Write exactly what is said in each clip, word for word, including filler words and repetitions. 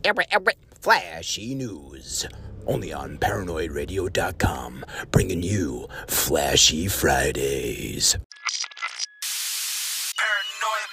Every, every flashy news. Only on paranoid radio dot com, bringing you Flashy Fridays. Paranoid,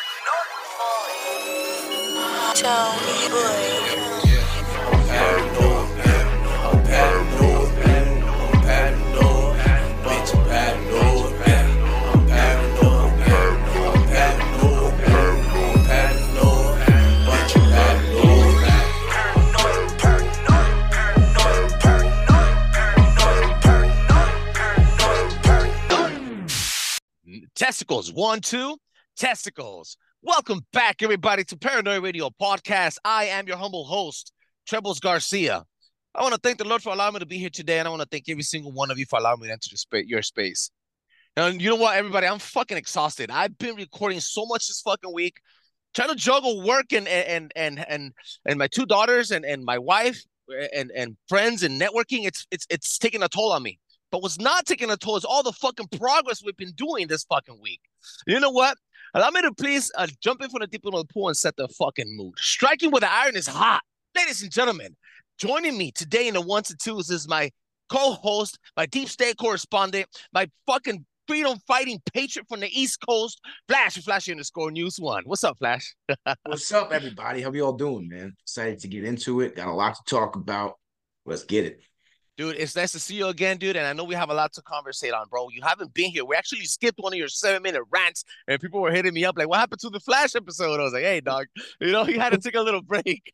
paranoid. Tony Boy. I'm paranoid, I'm paranoid, I'm paranoid, bitch, I'm paranoid, I'm paranoid, I'm paranoid, I'm paranoid, bitch, I'm paranoid. Paranoid, paranoid, paranoid, paranoid, paranoid, paranoid. Testicles, one, two, testicles. Welcome back, everybody, to Paranoid Radio Podcast. I am your humble host, Trebles Garcia. I want to thank the Lord for allowing me to be here today, and I want to thank every single one of you for allowing me to enter the spa- your space. And you know what, everybody? I'm fucking exhausted. I've been recording so much this fucking week, trying to juggle work and and and and and my two daughters and and my wife and and friends and networking. It's it's it's taking a toll on me. But what's not taking a toll is all the fucking progress we've been doing this fucking week. You know what? Allow me to please uh, jump in from the deep end of the pool and set the fucking mood. Striking with the iron is hot. Ladies and gentlemen, joining me today in the ones and twos is my co-host, my deep state correspondent, my fucking freedom fighting patriot from the East Coast, Flash, Flashy underscore news one. What's up, Flash? What's up, everybody? How you all doing, man? Excited to get into it. Got a lot to talk about. Let's get it. Dude, it's nice to see you again, dude. And I know we have a lot to conversate on, bro. You haven't been here. We actually skipped one of your seven minute rants, and people were hitting me up like, what happened to the Flash episode? I was like, hey, dog, you know, you had to take a little break.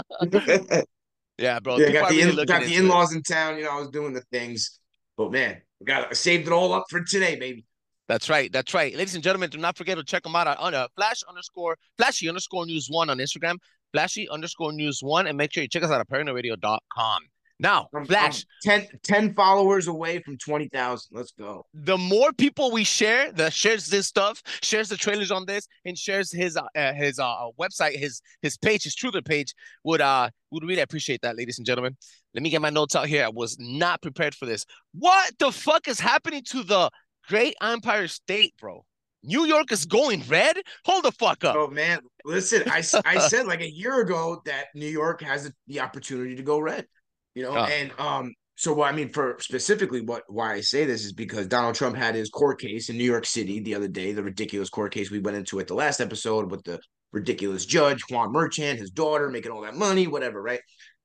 Yeah, bro. Yeah, people got are the really in, looking got the into it. in-laws in town. You know, I was doing the things, but man, we got I saved it all up for today, baby. That's right. That's right. Ladies and gentlemen, do not forget to check them out on uh, Flash underscore Flashy underscore news one on Instagram, Flashy underscore news one, and make sure you check us out at paranoid radio dot com. Now, I'm, I'm Flash, ten, ten followers away from twenty thousand. Let's go. the more people we share that shares this stuff, shares the trailers on this, and shares his uh, his uh, website, his his page, his Truther page, would uh would really appreciate that, ladies and gentlemen. Let me get my notes out here. I was not prepared for this. What the fuck is happening to the Great Empire State, bro? New York is going red? Hold the fuck up. Oh man, listen, I, I said like a year ago that New York has the opportunity to go red, you know, Uh. and um, so what I mean for specifically what why I say this is because Donald Trump had his court case in New York City the other day, the ridiculous court case we went into at the last episode with the ridiculous judge Juan Merchant, his daughter making all that money, whatever, right?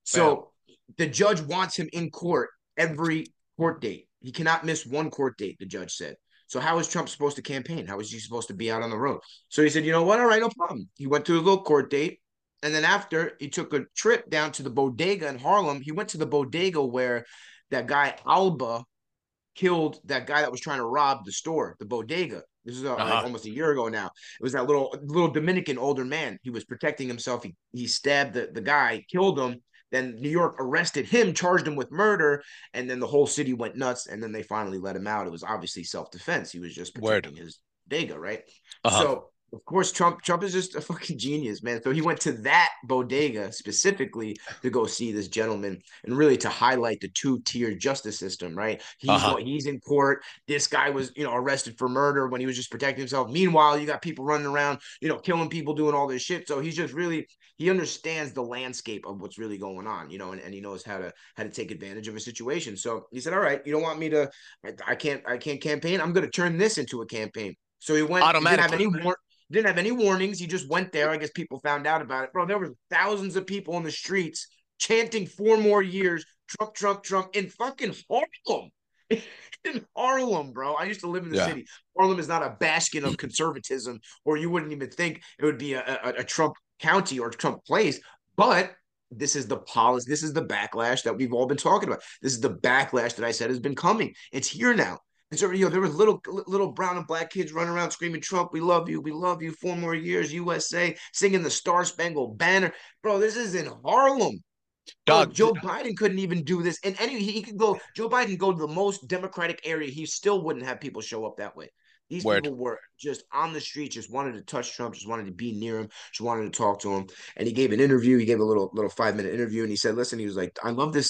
So the judge wants him in court every court date. He cannot miss one court date, the judge said. So how is Trump supposed to campaign? How is he supposed to be out on the road? So he said, you know what? All right, no problem. He went to his little court date. And then after, he took a trip down to the bodega in Harlem. He went to the bodega where that guy Alba killed that guy that was trying to rob the store, the bodega. This is uh, Uh-huh. like almost a year ago now. It was that little little Dominican older man. He was protecting himself. He, he stabbed the, the guy, killed him. Then New York arrested him, charged him with murder, and then the whole city went nuts. And then they finally let him out. It was obviously self-defense. He was just protecting Word. his bodega, right? Uh-huh. So of course, Trump Trump is just a fucking genius, man. So he went to that bodega specifically to go see this gentleman and really to highlight the two-tier justice system, right? He's Uh-huh. going, he's in court. This guy was, you know, arrested for murder when he was just protecting himself. Meanwhile, you got people running around, you know, killing people, doing all this shit. So he's just really he understands the landscape of what's really going on, you know, and, and he knows how to how to take advantage of a situation. So he said, all right, you don't want me to, I, I can't I can't campaign. I'm going to turn this into a campaign. So he went. He didn't have any war. Didn't have any warnings. He just went there. I guess people found out about it. Bro, there were thousands of people in the streets chanting four more years, Trump, Trump, Trump, in fucking Harlem. In Harlem, bro. I used to live in the Yeah. city. Harlem is not a bastion of conservatism, or you wouldn't even think it would be a, a, a Trump county or Trump place. But this is the policy. This is the backlash that we've all been talking about. This is the backlash that I said has been coming. It's here now. And so, you know, there were little little brown and black kids running around screaming, Trump, we love you, we love you, four more years, U S A, singing the Star Spangled Banner. Bro, this is in Harlem. Bro, Dog, Joe Biden couldn't even do this. And any he could go, Joe Biden can go to the most Democratic area. He still wouldn't have people show up that way. These Word. people were just on the street, just wanted to touch Trump, just wanted to be near him, just wanted to talk to him. And he gave an interview. He gave a little little five minute interview, and he said, "Listen, he was like, I love this city.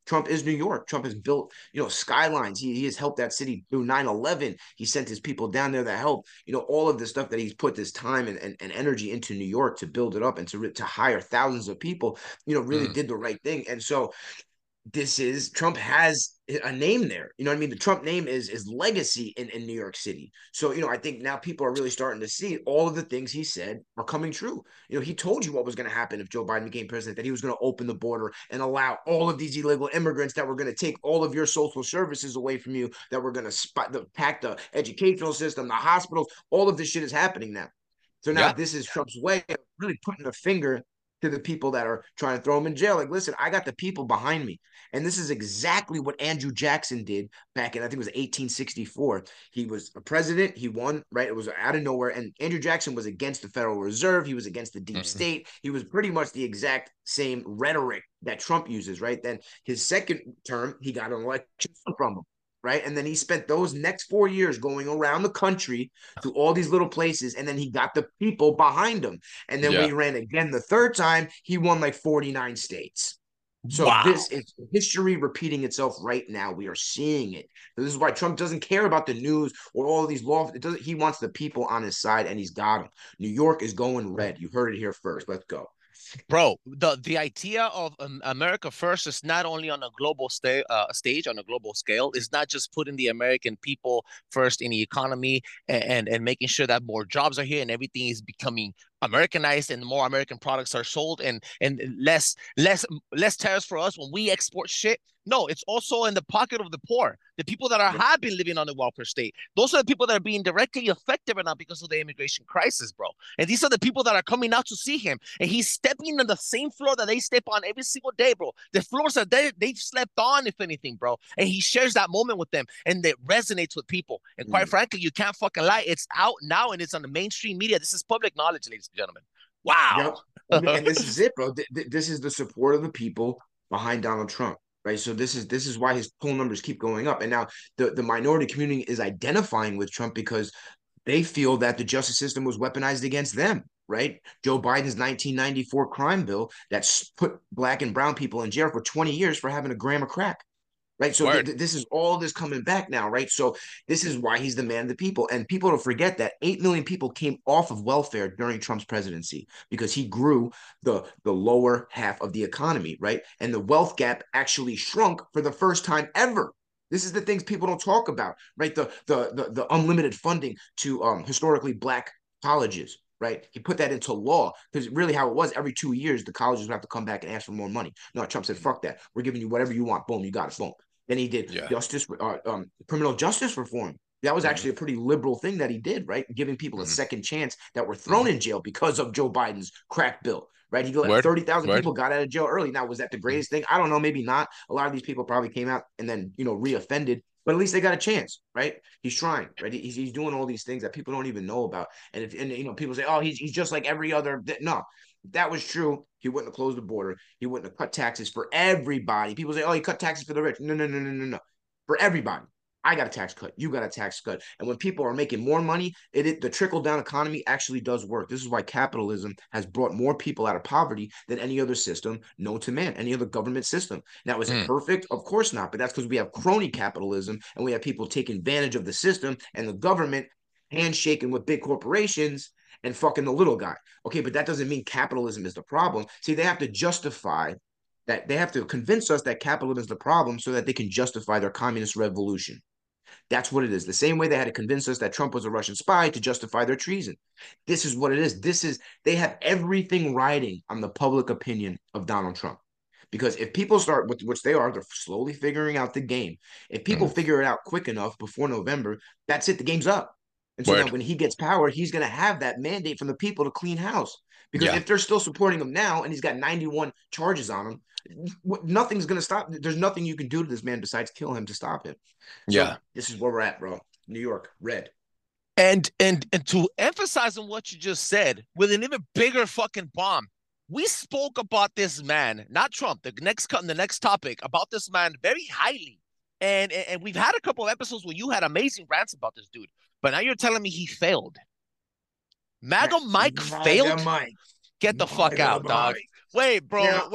Trump is New York. Trump has built, you know, skylines. He, he has helped that city through nine eleven. He sent his people down there that help. You know, all of the stuff that he's put this time and, and, and energy into New York to build it up and to, to hire thousands of people, you know, really Mm. did the right thing. And so this is Trump has a name there. You know what I mean? The Trump name is is legacy in, in New York City. So, you know, I think now people are really starting to see all of the things he said are coming true. You know, he told you what was going to happen if Joe Biden became president, that he was going to open the border and allow all of these illegal immigrants that were going to take all of your social services away from you, that were going to spot the pack the educational system, the hospitals, all of this shit is happening now. So now Yeah. this is Trump's way of really putting a finger to the people that are trying to throw him in jail. Like, listen, I got the people behind me. And this is exactly what Andrew Jackson did back in, I think it was eighteen sixty-four. He was a president. He won, right? It was out of nowhere. And Andrew Jackson was against the Federal Reserve. He was against the deep Mm. state. He was pretty much the exact same rhetoric that Trump uses, right? Then his second term, he got an election from him. Right. And then he spent those next four years going around the country to all these little places. And then he got the people behind him. And then Yeah. when he ran again the third time, he won like forty-nine states. So Wow. this is history repeating itself right now. We are seeing it. This is why Trump doesn't care about the news or all of these laws. It doesn't. He wants the people on his side, and he's got them. New York is going red. You heard it here first. Let's go. Bro, the the idea of um, America first is not only on a global sta- uh, stage, on a global scale. It's not just putting the American people first in the economy and, and and making sure that more jobs are here and everything is becoming Americanized and more American products are sold and and less less less tariffs for us when we export shit. No, it's also in the pocket of the poor, the people that are Yep. have been living on the welfare state. Those are the people that are being directly affected right now because of the immigration crisis, bro. And these are the people that are coming out to see him. And he's stepping on the same floor that they step on every single day, bro. The floors that they, they've slept on, if anything, bro. And he shares that moment with them and it resonates with people. And quite Mm. frankly, you can't fucking lie. It's out now and it's on the mainstream media. This is public knowledge, ladies and gentlemen. Wow. Yep. And this is it, bro. Th- th- This is the support of the people behind Donald Trump. Right. So this is this is why his poll numbers keep going up. And now the, the minority community is identifying with Trump because they feel that the justice system was weaponized against them. Right. Joe Biden's nineteen ninety-four crime bill that put black and brown people in jail for twenty years for having a gram of crack. Right. So th- Word. th- this is all this coming back now. Right. So this is why he's the man of the people. And people don't forget that eight million people came off of welfare during Trump's presidency because he grew the, the lower half of the economy. Right. And the wealth gap actually shrunk for the first time ever. This is the things people don't talk about. Right. The, the, the, the unlimited funding to um, historically black colleges. Right. He put that into law because really how it was every two years, the colleges would have to come back and ask for more money. No, Trump said, fuck that. We're giving you whatever you want. Boom, you got it. Boom. Then he did Yeah. justice, uh, um, criminal justice reform. That was Mhm. actually a pretty liberal thing that he did, right? Giving people a Mhm. second chance that were thrown in jail because of Joe Biden's crack bill, right? He let Word. thirty thousand Word. people got out of jail early. Now, was that the greatest thing? I don't know. Maybe not. A lot of these people probably came out and then, you know, reoffended, but at least they got a chance, right? He's trying, right? He's, he's doing all these things that people don't even know about. And if, and you know, people say, oh, he's, he's just like every other. No, if that was true, he wouldn't have closed the border. He wouldn't have cut taxes for everybody. People say, oh, he cut taxes for the rich. No, no, no, no, no, no. For everybody. I got a tax cut. You got a tax cut. And when people are making more money, it, it the trickle down economy actually does work. This is why capitalism has brought more people out of poverty than any other system known to man, any other government system. Now, is it Mm. perfect? Of course not. But that's because we have crony capitalism and we have people taking advantage of the system and the government handshaking with big corporations and fucking the little guy. Okay, but that doesn't mean capitalism is the problem. See, they have to justify that they have to convince us that capitalism is the problem so that they can justify their communist revolution. That's what it is. The same way they had to convince us that Trump was a Russian spy to justify their treason. This is what it is. This is, they have everything riding on the public opinion of Donald Trump. Because if people start, which they are, they're slowly figuring out the game. If people Mhm. figure it out quick enough before November, that's it. The game's up. And so Word. now when he gets power, he's going to have that mandate from the people to clean house. Because Yeah. if they're still supporting him now and he's got ninety-one charges on him, nothing's going to stop. There's nothing you can do to this man besides kill him to stop him. So Yeah. this is where we're at, bro. New York, red. And and and to emphasize on what you just said, with an even bigger fucking bomb, we spoke about this man, not Trump, the next the next topic about this man very highly. And, and and we've had a couple of episodes where you had amazing rants about this dude, but now you're telling me he failed. MAGA Mike MAGA failed? Mike. Get the fuck MAGA out, dog. Mike. Wait, bro, Yeah. wait.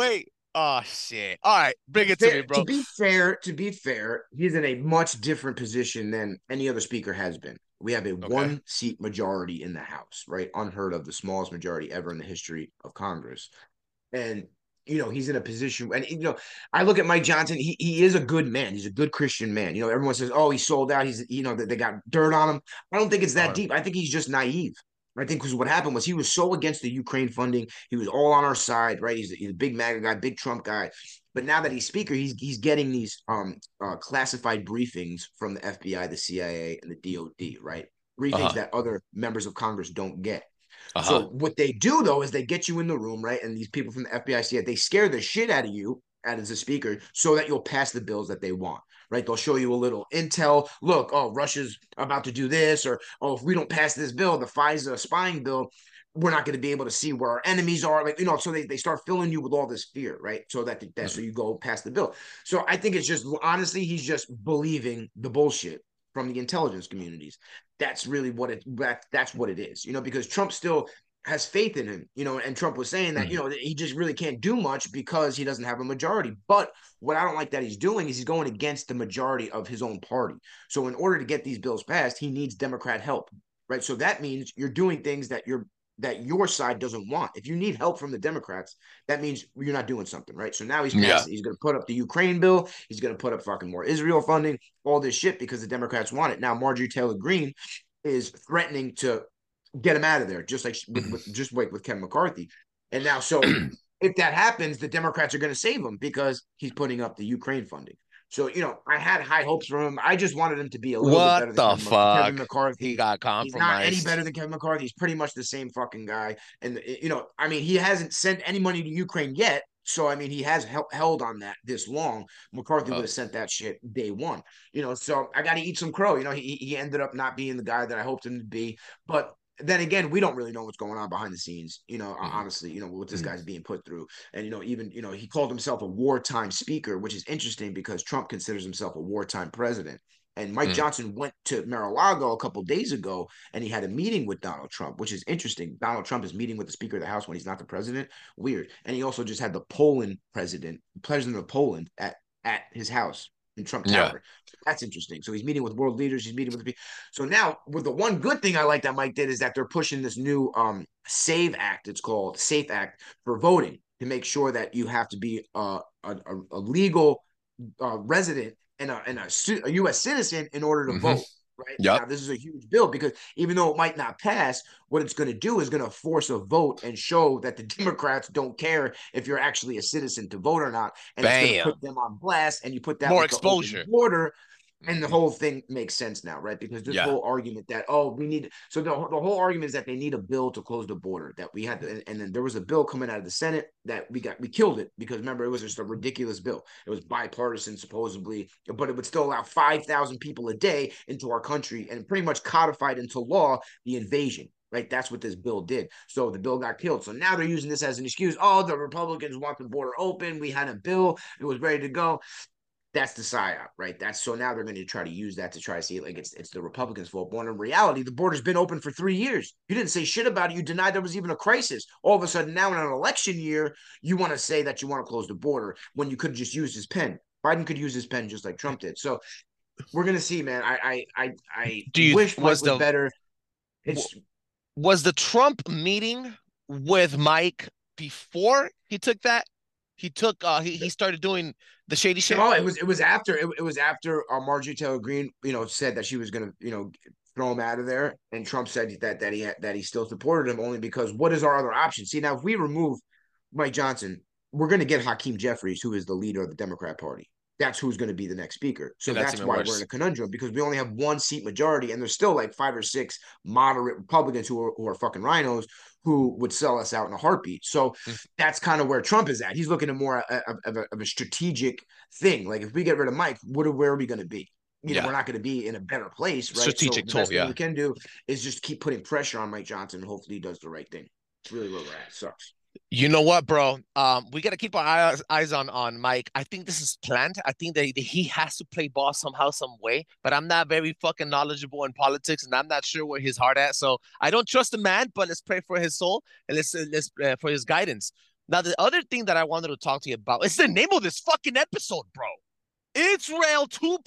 Oh shit! All right, bring it to me, Fair, to bro. be fair, to be fair, he's in a much different position than any other speaker has been. We have a Okay. one seat majority in the House, right? Unheard of, the smallest majority ever in the history of Congress. And you know, he's in a position, and you know, I look at Mike Johnson. He he is a good man. He's a good Christian man. You know, everyone says, "Oh, he sold out." He's, you know, they, they got dirt on him. I don't think it's that Uh, deep. I think he's just naive. I think because what happened was he was so against the Ukraine funding. He was all on our side, right? He's, he's a big MAGA guy, big Trump guy. But now that he's speaker, he's he's getting these um uh, classified briefings from the F B I, the C I A, and the D O D, right? Briefings uh-huh. that other members of Congress don't get. So Uh-huh. what they do though is they get you in the room, right? And these people from the F B I see it. They scare the shit out of you as a speaker so that you'll pass the bills that they want, right? They'll show you a little intel. Look, oh, Russia's about to do this, or oh, if we don't pass this bill, the FISA spying bill, we're not going to be able to see where our enemies are. Like, you know, so they, they start filling you with all this fear, right? So that, that so Mhm. you go past the bill. So I think it's just honestly, he's just believing the bullshit from the intelligence communities. That's really what it that, that's what it is, you know, because Trump still has faith in him, you know, and Trump was saying that, you Mhm. know, he just really can't do much because he doesn't have a majority. But what I don't like that he's doing is he's going against the majority of his own party. So in order to get these bills passed, he needs Democrat help, right? So that means you're doing things that you're that your side doesn't want. If you need help from the Democrats, that means you're not doing something, right? So now he's Yeah. passing, he's going to put up the Ukraine bill, he's going to put up fucking more Israel funding, all this shit because the Democrats want it. Now Marjorie Taylor Greene is threatening to get him out of there, just like with, Mhm. with just like with Kevin McCarthy. And now, so if that happens, the Democrats are going to save him because he's putting up the Ukraine funding. So, you know, I had high hopes for him. I just wanted him to be a little bit What better than the Kevin, Kevin fuck? He McCarthy. got He's not any compromised. better than Kevin McCarthy. He's pretty much the same fucking guy. And, you know, I mean, he hasn't sent any money to Ukraine yet. So, I mean, he has held on that this long. McCarthy would Uh, have sent that shit day one, you know. So I got to eat some crow. You know, he, he ended up not being the guy that I hoped him to be. But then again, we don't really know what's going on behind the scenes, you know, mhm. honestly, you know, what this Mhm. guy's being put through. And, you know, even, you know, he called himself a wartime speaker, which is interesting because Trump considers himself a wartime president. And Mike Mhm. Johnson went to Mar-a-Lago a couple days ago and he had a meeting with Donald Trump, which is interesting. Donald Trump is meeting with the Speaker of the House when he's not the president. Weird. And he also just had the Poland president, president of Poland, at, at his house in Trump Yeah. Tower. That's interesting. So he's meeting with world leaders. He's meeting with the people. So now, with the one good thing I like that Mike did is that they're pushing this new um, SAVE Act. It's called SAFE Act for voting to make sure that you have to be uh, a, a, a legal uh, resident and a, and a, a U S citizen in order to Hmm. vote. Right Yep. now, this is a huge bill because even though it might not pass, what it's going to do is going to force a vote and show that the Democrats don't care if you're actually a citizen to vote or not, and it's going to Bam. put them on blast. And you put that More with the open exposure. border, and the Hmm. whole thing makes sense now, right? Because this Yeah. whole argument that, oh, we need, so the, the whole argument is that they need a bill to close the border, that we had to, and, and then there was a bill coming out of the Senate that we got, we killed it because remember, it was just a ridiculous bill. It was bipartisan, supposedly, but it would still allow five thousand people a day into our country and pretty much codified into law the invasion. Right, that's what this bill did. So the bill got killed. So now they're using this as an excuse. Oh, the Republicans want the border open. We had a bill. It was ready to go. That's the psyop, right? That's so now they're going to try to use that to try to see it like it's it's the Republicans' fault. When in reality, the border's been open for three years. You didn't say shit about it. You denied there was even a crisis. All of a sudden, now in an election year, you want to say that you want to close the border when you could have just used his pen. Biden could use his pen just like Trump did. So we're gonna see, man. I I I, I Do you wish Mike was was the better. w- It's was the Trump meeting with Mike before he took that? He took uh he, he started doing the shady shit? no, it was it was after it, it was after uh, Marjorie Taylor Greene, you know, said that she was gonna, you know, throw him out of there, and Trump said that that he had, that he still supported him only because what is our other option? See, now if we remove Mike Johnson, we're gonna get Hakeem Jeffries, who is the leader of the Democrat Party. That's who's going to be the next speaker. So And that's that's even why we're in worse. a conundrum because we only have one seat majority, and there's still like five or six moderate Republicans who are who are fucking rhinos who would sell us out in a heartbeat. So Mm. that's kind of where Trump is at. He's looking at more of, of, a, of a strategic thing. Like if we get rid of Mike, what are, where are we going to be? You know, Yeah. we're not going to be in a better place, right? So Strategic the tool, best thing yeah. we can do is just keep putting pressure on Mike Johnson, and hopefully he does the right thing. It's really where we're at. It sucks. You know what, bro? Um, we gotta keep our eyes, eyes on on Mike. I think this is planned. I think that he has to play ball somehow, some way. But I'm not very fucking knowledgeable in politics, and I'm not sure where his heart at. So I don't trust the man. But let's pray for his soul and let's let's uh, for his guidance. Now, the other thing that I wanted to talk to you about is the name of this fucking episode, bro. Israel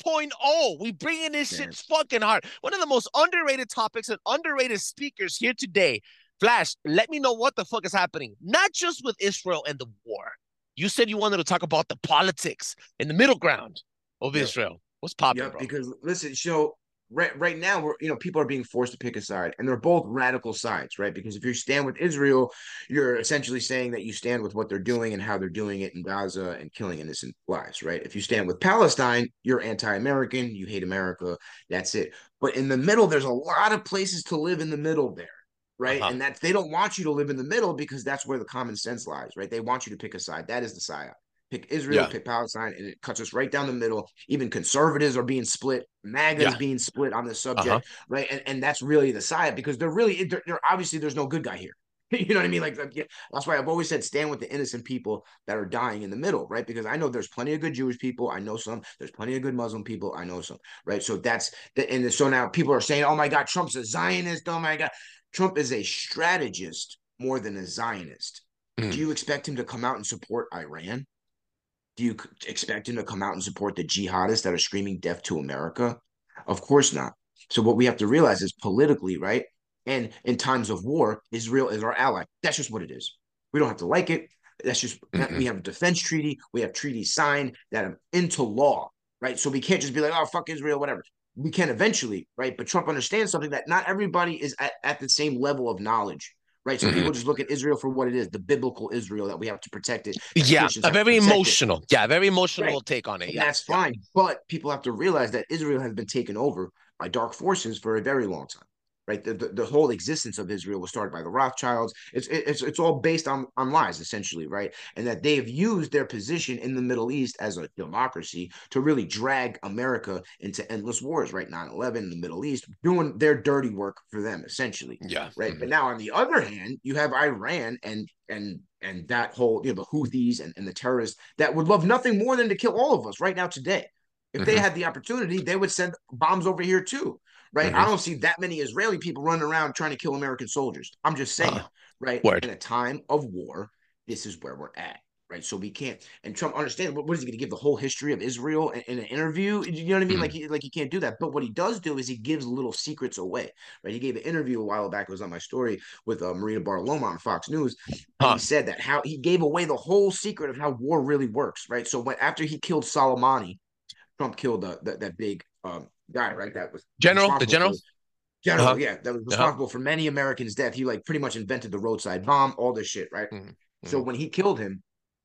2.0. We bringing this shit fucking hard. One of the most underrated topics and underrated speakers here today. Flash, let me know what the fuck is happening. Not just with Israel and the war. You said you wanted to talk about the politics and the middle ground of yep. Israel. What's popping, yep, bro? Because listen, so right right now we're you know people are being forced to pick a side, and they're both radical sides, right? Because if you stand with Israel, you're essentially saying that you stand with what they're doing and how they're doing it in Gaza and killing innocent lives, right? If you stand with Palestine, you're anti-American, you hate America, that's it. But in the middle, there's a lot of places to live in the middle there. Right. Uh-huh. And that's they don't want you to live in the middle because that's where the common sense lies. Right. They want you to pick a side. That is the side. Pick Israel, yeah. pick Palestine, and it cuts us right down the middle. Even conservatives are being split. MAGA is yeah. being split on this subject. Uh-huh. Right. And, and that's really the side because they're really they're, they're obviously there's no good guy here. You know what I mean? Like, like that's why I've always said stand with the innocent people that are dying in the middle, right? Because I know there's plenty of good Jewish people. I know some. There's plenty of good Muslim people. I know some, right? So that's the and so now people are saying, oh my God, Trump's a Zionist. Oh my God. Trump is a strategist more than a Zionist. Mm. Do you expect him to come out and support Iran? Do you expect him to come out and support the jihadists that are screaming death to America? Of course not. So what we have to realize is politically, right? And in times of war, Israel is our ally. That's just what it is. We don't have to like it. That's just, mm-hmm. we have a defense treaty. We have treaties signed that are into law, right? So we can't just be like, oh, fuck Israel, whatever. We can eventually, right? But Trump understands something that not everybody is at, at the same level of knowledge, right? So mm-hmm. people just look at Israel for what it is, the biblical Israel that we have to protect it. Yeah, a very emotional, it. yeah, very emotional right. take on it. And yeah, that's fine. Yeah. But people have to realize that Israel has been taken over by dark forces for a very long time. Right, the, the the whole existence of Israel was started by the Rothschilds. It's it's it's all based on on lies, essentially, right? And that they have used their position in the Middle East as a democracy to really drag America into endless wars. Right, nine eleven in the Middle East, doing their dirty work for them, essentially. Yeah. Right. Mm-hmm. But now, on the other hand, you have Iran and and and that whole you know the Houthis and, and the terrorists that would love nothing more than to kill all of us right now today. If mm-hmm. they had the opportunity, they would send bombs over here too. Right. Mm-hmm. I don't see that many Israeli people running around trying to kill American soldiers. I'm just saying, uh, right. Word. In a time of war, this is where we're at. Right. So we can't. And Trump understands what, what is he going to give the whole history of Israel in, in an interview? You know what I mean? Mm-hmm. Like, he, like he can't do that. But what he does do is he gives little secrets away. Right. He gave an interview a while back. It was on my story with uh, Marina Bartoloma on Fox News. And huh. he said that how he gave away the whole secret of how war really works. Right. So when after he killed Soleimani, Trump killed uh, that, that big um, guy, right? That was general, the general, for, general, uh-huh. yeah, that was responsible uh-huh. for many Americans' death. He like pretty much invented the roadside bomb, all this shit, right? Mm-hmm. So when he killed him,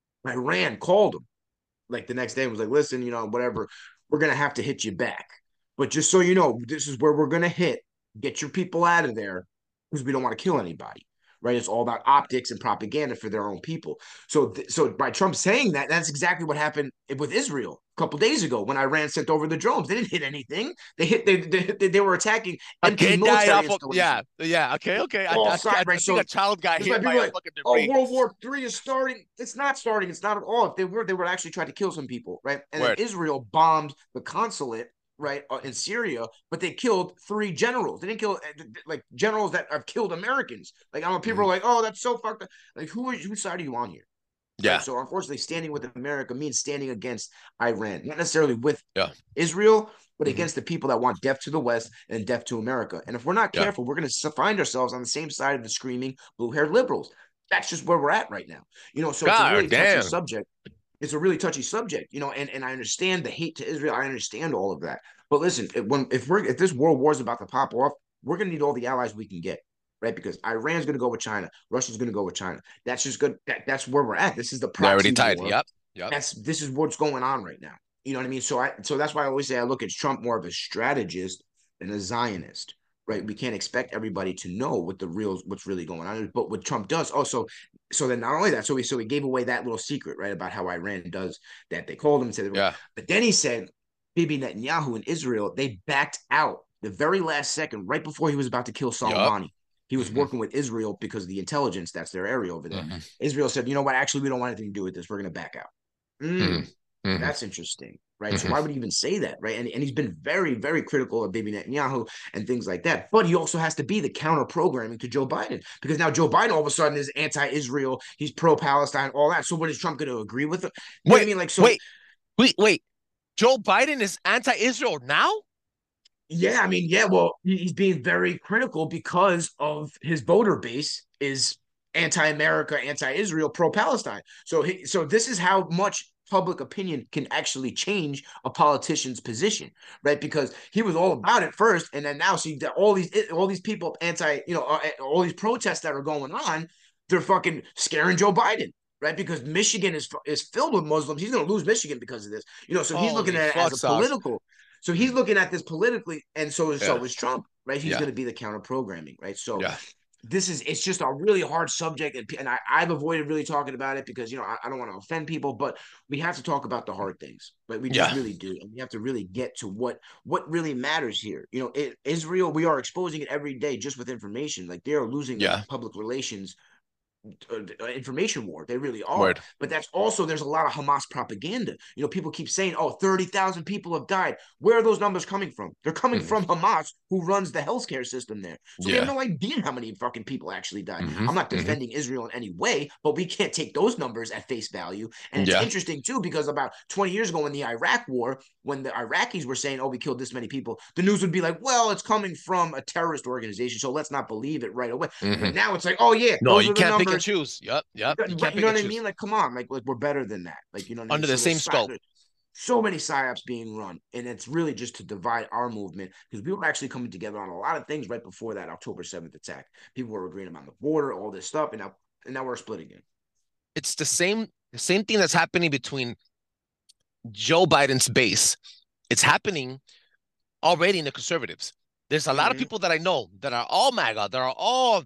Iran called him like the next day and was like, "Listen, you know, whatever, we're gonna have to hit you back, but just so you know, this is where we're gonna hit. Get your people out of there because we don't want to kill anybody." Right, it's all about optics and propaganda for their own people. So, th- so by Trump saying that, that's exactly what happened with Israel a couple days ago when Iran sent over the drones. They didn't hit anything. They hit. They they, they were attacking empty military installations. Yeah, yeah. Okay, okay. All I, I, side, I, I right? see So a child guy hit by like, a fucking debris. Oh, debris. World War Three is starting. It's not starting. It's not at all. If they were, they would actually try to kill some people, right? And then Israel bombed the consulate. Right, uh, in Syria, but they killed three generals. They didn't kill uh, like generals that have killed Americans. Like I know people mm-hmm. are like, "Oh, that's so fucked up." Like, who are whose side are you on here? Yeah. Right? So unfortunately, standing with America means standing against Iran, not necessarily with yeah. Israel, but mm-hmm. against the people that want death to the West and death to America. And if we're not careful, yeah. we're going to find ourselves on the same side of the screaming blue-haired liberals. That's just where we're at right now. You know, so God, it's a really damn. touchy subject. It's a really touchy subject, you know, and, and I understand the hate to Israel. I understand all of that. But listen, if, when if we're if this world war is about to pop off, we're going to need all the allies we can get, right? Because Iran's going to go with China, Russia's going to go with China. That's just good. That, that's where we're at. This is the proxy already tied. war. Yep, yep. That's this is what's going on right now. You know what I mean? So I so that's why I always say I look at Trump more of a strategist than a Zionist. Right, we can't expect everybody to know what the real, what's really going on. But what Trump does, also, so then not only that, so he so he gave away that little secret, right, about how Iran does that. They called him and said, yeah. But then he said, Bibi Netanyahu in Israel, they backed out the very last second, right before he was about to kill Soleimani. Yep. He was mm-hmm. working with Israel because of the intelligence. That's their area over there. Mm-hmm. Israel said, you know what? Actually, we don't want anything to do with this. We're going to back out. Mm. Mhm. That's interesting, right? So Mhm. why would he even say that, right? And, and he's been very, very critical of Bibi Netanyahu and things like that. But he also has to be the counter programming to Joe Biden, because now Joe Biden all of a sudden is anti-Israel, he's pro-Palestine, all that. So what is Trump going to agree with? It? You know what I Wait, mean? Like, so wait, wait, wait. Joe Biden is anti-Israel now? yeah, I mean, yeah, well, he's being very critical because of his voter base is anti-America, anti-Israel, pro-Palestine. So, he, so this is how much public opinion can actually change a politician's position, right? Because he was all about it first, and then now see all these all these people anti, you know, uh, all these protests that are going on, they're fucking scaring Joe Biden. Right, because Michigan is is filled with Muslims. He's going to lose Michigan because of this, you know. So he's looking Holy at it as fuck, a sauce. political. So he's looking at this politically, and so is Yeah, so is Trump, right? He's yeah, going to be the counter programming, right? So yeah, this is it's just a really hard subject, and, and I, I've avoided really talking about it because you know I, I don't want to offend people, but we have to talk about the hard things, right? We just yeah, really do, and we have to really get to what what really matters here. You know, it, Israel, we are exposing it every day just with information. Like they are losing a yeah. public relations uh, information war. They really are. Word. But that's also, there's a lot of Hamas propaganda. You know, people keep saying, oh, thirty thousand people have died. Where are those numbers coming from? They're coming Mhm. from Hamas, who runs the healthcare system there. So we have Yeah. no idea how many fucking people actually died. Mhm, I'm not mhm. defending Israel in any way, but we can't take those numbers at face value. And it's Yeah. interesting, too, because about twenty years ago in the Iraq war, when the Iraqis were saying, oh, we killed this many people, the news would be like, well, it's coming from a terrorist organization, so let's not believe it right away. But Mhm. now it's like, oh, yeah, No, those you are the can't pick and numbers. choose. Yep, yep. You Right, can't you pick know and what I choose. mean? Like, come on, like, like we're better than that. Like, you know what I mean? Under the So same there's, scope. there's so many psyops being run, and it's really just to divide our movement, because we were actually coming together on a lot of things right before that October seventh attack. People were agreeing on the border, all this stuff, and now and now we're splitting it. It's the same the same thing that's happening between Joe Biden's base. It's happening already in the conservatives. There's a lot of Mm-hmm. people that I know that are all MAGA, that are all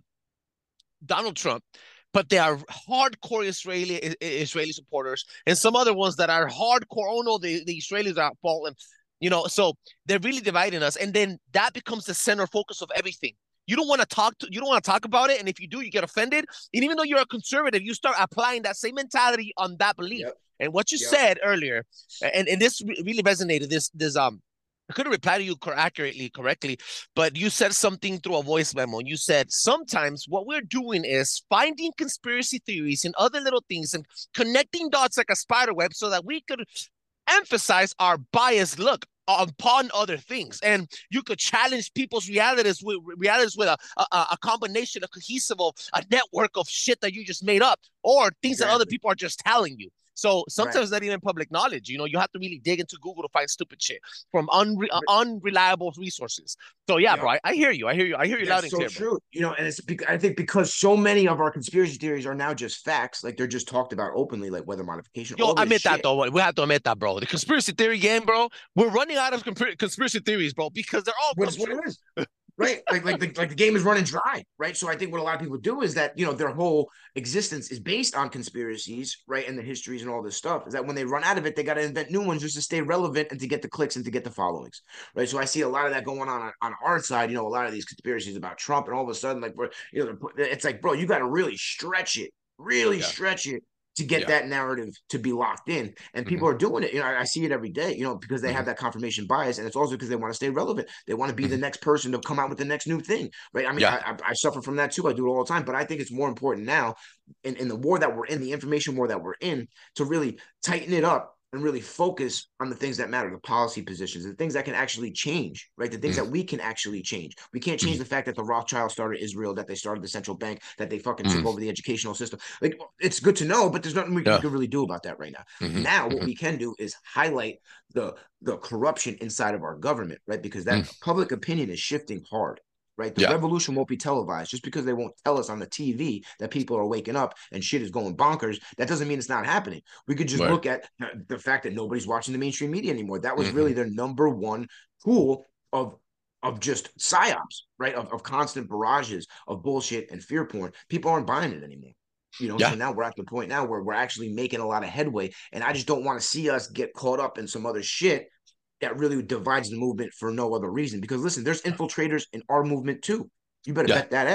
Donald Trump, but they are hardcore Israeli Israeli supporters, and some other ones that are hardcore. Oh no, the, the Israelis are falling. You know, so they're really dividing us, and then that becomes the center focus of everything. You don't want to talk to, you don't want to talk about it, and if you do, you get offended. And even though you're a conservative, you start applying that same mentality on that belief. Yep. And what you Yep. said earlier, and and this really resonated. This this um I couldn't reply to you accurately, correctly, but you said something through a voice memo. You said sometimes what we're doing is finding conspiracy theories and other little things and connecting dots like a spider web so that we could emphasize our biased look upon other things, and you could challenge people's realities with realities with a, a, a combination, a cohesive of a network of shit that you just made up, or things exactly. that other people are just telling you. So sometimes right. not even public knowledge. You know, you have to really dig into Google to find stupid shit from unre- uh, unreliable resources. So yeah, yeah. bro, I, I hear you. I hear you. I hear you That's loud and so clear. True. Bro. You know, and it's because I think because so many of our conspiracy theories are now just facts, like they're just talked about openly, like weather modification. Yo, I admit shit. that though. We have to admit that, bro. The conspiracy theory game, bro. We're running out of conspiracy theories, bro, because they're all. What is what it is. Right, like like the like the game is running dry, right? So I think what a lot of people do is that you know their whole existence is based on conspiracies, right, and the histories and all this stuff. Is that when they run out of it, they got to invent new ones just to stay relevant and to get the clicks and to get the followings, right? So I see a lot of that going on on our side. You know, a lot of these conspiracies about Trump, and all of a sudden, like we're you know, it's like, bro, you got to really stretch it, really yeah. stretch it. To get yeah. that narrative to be locked in, and people mm-hmm. are doing it. You know, I, I see it every day. You know, because they mm-hmm. have that confirmation bias, and it's also because they want to stay relevant. They want to be mm-hmm. the next person to come out with the next new thing, right? I mean, yeah. I, I, I suffer from that too. I do it all the time, but I think it's more important now in, in the war that we're in, the information war that we're in, to really tighten it up and really focus on the things that matter, the policy positions, the things that can actually change, right? The things mm-hmm. that we can actually change. We can't change mm-hmm. the fact that the Rothschilds started Israel, that they started the central bank, that they fucking mm-hmm. took over the educational system. Like, it's good to know, but there's nothing we, yeah. we can really do about that right now. Mm-hmm. Now, what mm-hmm. we can do is highlight the, the corruption inside of our government, right? Because that mm-hmm. public opinion is shifting hard. Right, the yeah. revolution won't be televised. Just because they won't tell us on the T V that people are waking up and shit is going bonkers, that doesn't mean it's not happening. We could just right. look at the fact that nobody's watching the mainstream media anymore. That was mm-hmm. really their number one tool of of just psyops, right? Of, of constant barrages of bullshit and fear porn. People aren't buying it anymore. You know, yeah. so now we're at the point now where we're actually making a lot of headway, and I just don't want to see us get caught up in some other shit that really divides the movement for no other reason. Because listen, there's infiltrators in our movement too. You better yeah. bet that ass.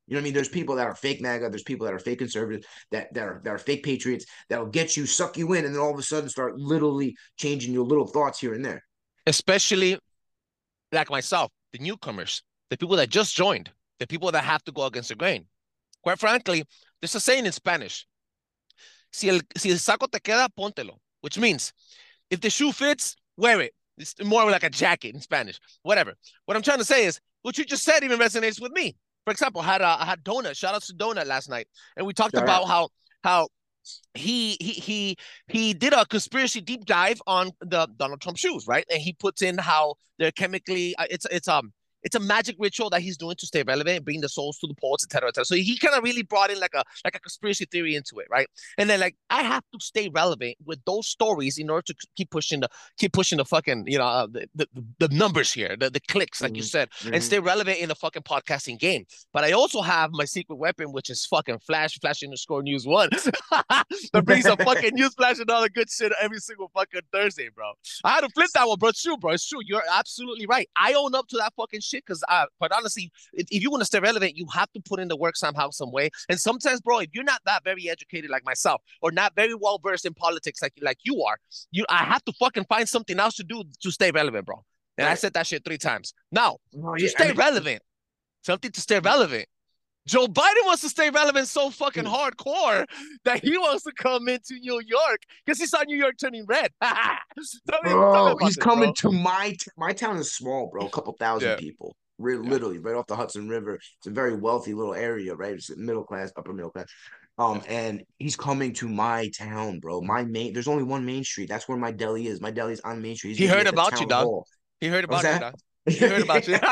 You know what I mean? There's people that are fake MAGA. There's people that are fake conservatives, that, that, are, that are fake patriots, that'll get you, suck you in, and then all of a sudden start literally changing your little thoughts here and there. Especially like myself, the newcomers, the people that just joined, the people that have to go against the grain. Quite frankly, there's a saying in Spanish, si el, si el saco te queda, póntelo, which means if the shoe fits, wear it. It's more like a jacket in Spanish, whatever. What I'm trying to say is what you just said even resonates with me. For example, I had, uh, I had Donut, shout out to Donut last night, and we talked Shout about out. how how he he he he did a conspiracy deep dive on the Donald Trump shoes, right? And he puts in how they're chemically, uh, it's it's um it's a magic ritual that he's doing to stay relevant, bring the souls to the poets, et cetera, et cetera. So he kind of really brought in like a like a conspiracy theory into it, right? And then like I have to stay relevant with those stories in order to keep pushing the keep pushing the fucking you know uh, the, the the numbers here, the the clicks, like mm-hmm. you said, mm-hmm. and stay relevant in the fucking podcasting game. But I also have my secret weapon, which is fucking Flash Flash underscore News One, that brings a fucking news flash and all the good shit every single fucking Thursday, bro. I had to flip that one, bro. It's true, bro. It's true. You're absolutely right. I own up to that fucking shit because, uh, quite honestly, if, if you want to stay relevant, you have to put in the work somehow, some way. And sometimes, bro, if you're not that very educated like myself, or not very well versed in politics like like you are, you I have to fucking find something else to do to stay relevant, bro. And right. I said that shit three times. Now, no, to yeah, stay I mean, relevant, something to stay relevant. Joe Biden wants to stay relevant so fucking hardcore that he wants to come into New York because he saw New York turning red. tell me, bro, tell me he's this, coming bro. to my t- my town is small, bro. A couple thousand Yeah. people. We're literally right off the Hudson River. It's a very wealthy little area, right? It's middle class, upper middle class. Um, and he's coming to my town, bro. My main, there's only one Main Street. That's where my deli is. My deli's on Main Street. He's He gonna be heard at the about you, town dog. hall. He heard What's about you, that? dog. He heard about you.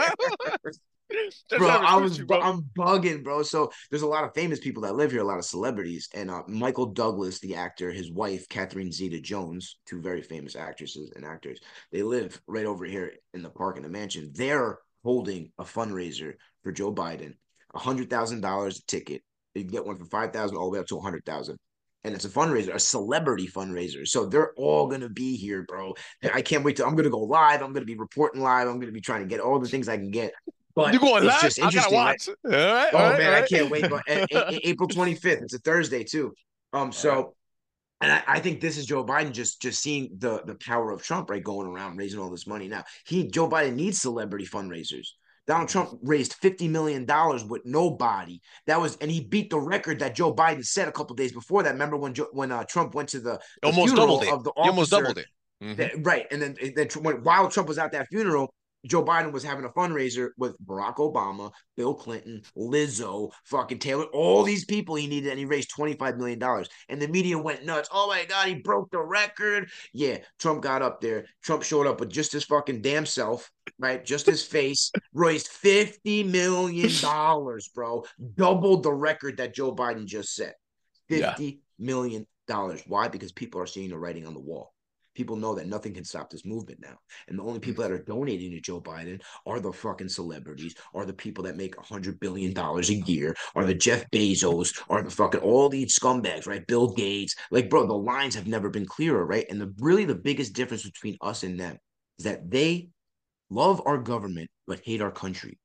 Bro, I was you, bu- bro. I'm bugging, bro. So there's a lot of famous people that live here, a lot of celebrities, and uh, Michael Douglas, the actor, his wife Catherine Zeta-Jones, two very famous actresses and actors. They live right over here in the park in the mansion. They're holding a fundraiser for Joe Biden, a hundred thousand dollars a ticket. You can get one for five thousand all the way up to a hundred thousand. And it's a fundraiser, a celebrity fundraiser. So they're all gonna be here, bro. I can't wait to. I'm gonna go live. I'm gonna be reporting live. I'm gonna be trying to get all the things I can get. But You going it's live? just I gotta interesting. watch. Right? All right, Oh all right, man, all right. I can't wait. But a- a- April twenty-fifth, it's a Thursday too. Um, so, right. and I, I think this is Joe Biden just just seeing the the power of Trump, right, going around raising all this money. Now he Joe Biden needs celebrity fundraisers. Donald Trump raised fifty million dollars with nobody. That was, and he beat the record that Joe Biden set a couple days before that. Remember when Joe, when uh, Trump went to the, the Almost funeral doubled it. of the You almost officer, doubled it. Mhm. that, right? And then, then when, while Trump was at that funeral, Joe Biden was having a fundraiser with Barack Obama, Bill Clinton, Lizzo, fucking Taylor, all these people he needed, and he raised twenty-five million dollars. And the media went nuts. Oh my God, he broke the record. Yeah, Trump got up there. Trump showed up with just his fucking damn self, right? Just his face, raised fifty million dollars, bro. Doubled the record that Joe Biden just set. fifty million dollars. Why? Because people are seeing the writing on the wall. People know that nothing can stop this movement now. And the only people that are donating to Joe Biden are the fucking celebrities, are the people that make one hundred billion dollars a year, are the Jeff Bezos, are the fucking all these scumbags, right? Bill Gates. Like, bro, the lines have never been clearer, right? And the really the biggest difference between us and them is that they love our government but hate our country.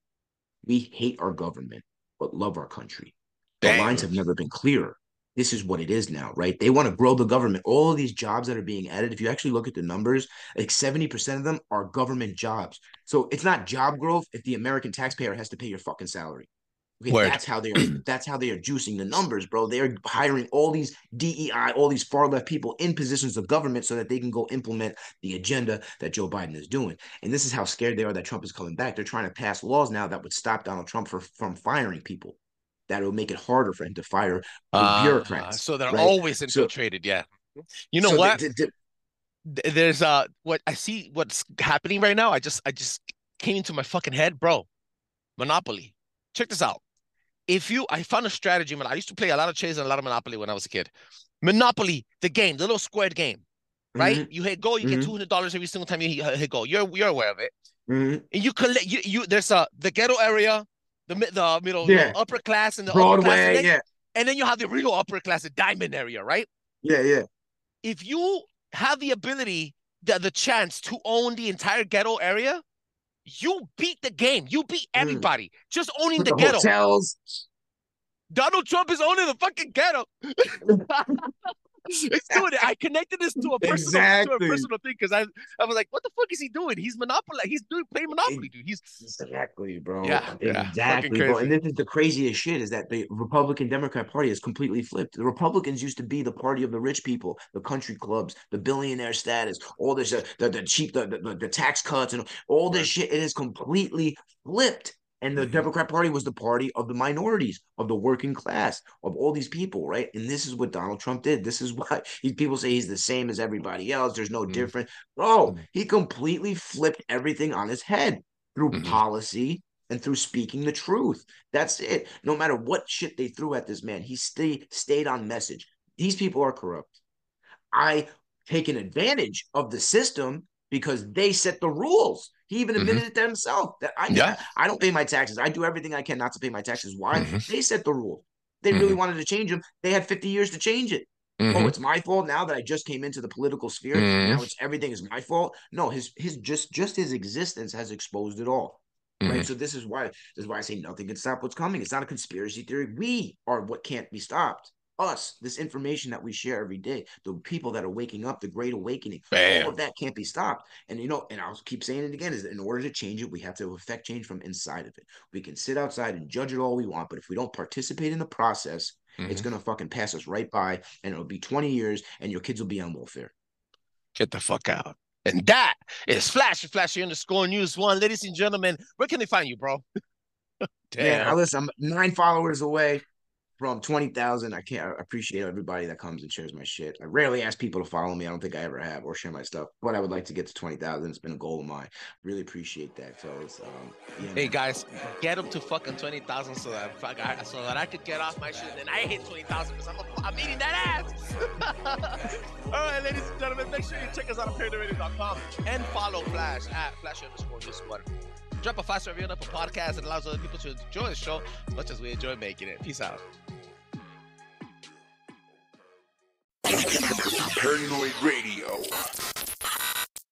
We hate our government but love our country. The Damn. lines have never been clearer. This is what it is now, right? They want to grow the government. All of these jobs that are being added, if you actually look at the numbers, like seventy percent of them are government jobs. So it's not job growth if the American taxpayer has to pay your fucking salary. Okay, Word. that's how they are. That's how they are juicing the numbers, bro. They are hiring all these D E I, all these far left people in positions of government so that they can go implement the agenda that Joe Biden is doing. And this is how scared they are that Trump is coming back. They're trying to pass laws now that would stop Donald Trump for, from firing people. That will make it harder for him to fire Uh, bureaucrats. so they're right? always So- infiltrated. yeah. You know so what? the- the- Th- There's uh what I see what's happening right now. I just I just came into my fucking head, bro. Monopoly. Check this out. If you I found a strategy, man. I used to play a lot of chess and a lot of Monopoly when I was a kid. Monopoly, the game, the little squared game, right? Mhm, You hit go, you get Mhm. two hundred dollars every single time you hit, hit go. You're you're aware of it. mhm. And you collect you you there's a the ghetto area, the mi- the middle Yeah. the upper class and the upper class, and Broadway, then, yeah, and then you have the real upper class, the diamond area, right? yeah, yeah. If you have the ability, the, the chance to own the entire ghetto area, You beat the game. You beat Mm. everybody. Just owning With the, the ghetto. hotels. Donald Trump is owning the fucking ghetto. It's doing it. I connected this to a personal Exactly. to a personal thing because I I was like, what the fuck is he doing? He's monopoly. He's doing playing Monopoly, dude. He's Exactly, bro. Yeah, yeah, Exactly, fucking bro. And crazy. this is the craziest shit is that the Republican Democrat Party has completely flipped. The Republicans used to be the party of the rich people, the country clubs, the billionaire status, all this, uh, the the cheap, the, the the tax cuts, and all this Right. shit. It is completely flipped. And the Mhm. Democrat Party was the party of the minorities, of the working class, of all these people, right? And this is what Donald Trump did. This is why he, people say he's the same as everybody else. There's no Mhm. difference. Bro, Mhm. he completely flipped everything on his head through Mhm. policy and through speaking the truth. That's it. No matter what shit they threw at this man, he stayed stayed on message. These people are corrupt. I taken advantage of the system because they set the rules. He even admitted Mhm. it to himself that I Yeah. I don't pay my taxes. I do everything I can not to pay my taxes. Why? Mhm. They set the rule. They really Mhm. wanted to change them. They had fifty years to change it. Oh, Mhm. it's my fault now that I just came into the political sphere. And now Mhm. it's everything is my fault. No, his his just just his existence has exposed it all. Right. Mhm. So this is why this is why I say nothing can stop what's coming. It's not a conspiracy theory. We are what can't be stopped. Us, this information that we share every day, the people that are waking up, the great awakening, all Bam. of that can't be stopped. And you know, and I'll keep saying it again: is that in order to change it, we have to affect change from inside of it. We can sit outside and judge it all we want, but if we don't participate in the process, it's Mhm. gonna fucking pass us right by, and it'll be twenty years, and your kids will be on welfare. Get the fuck out. And that is Flashy Flashy underscore news one. Ladies and gentlemen, where can they find you, bro? Man, I Damn. listen. I'm nine followers away from twenty thousand. I can't I appreciate everybody that comes and shares my shit. I rarely ask people to follow me. I don't think I ever have or share my stuff, but I would like to get to twenty thousand. It's been a goal of mine. Really appreciate that, fellas. Um, yeah, Hey man. guys, get them to fucking twenty thousand so that fuck I, so that I could get off my shit and I hit twenty thousand because I'm, a, I'm eating that ass. All right, ladies and gentlemen, make sure you check us out on paranoid radio dot com and follow Flash at Flash underscore news one. Drop a five star review on Apple Podcast. It allows other people to enjoy the show as much as we enjoy making it. Peace out. Paranoid Radio.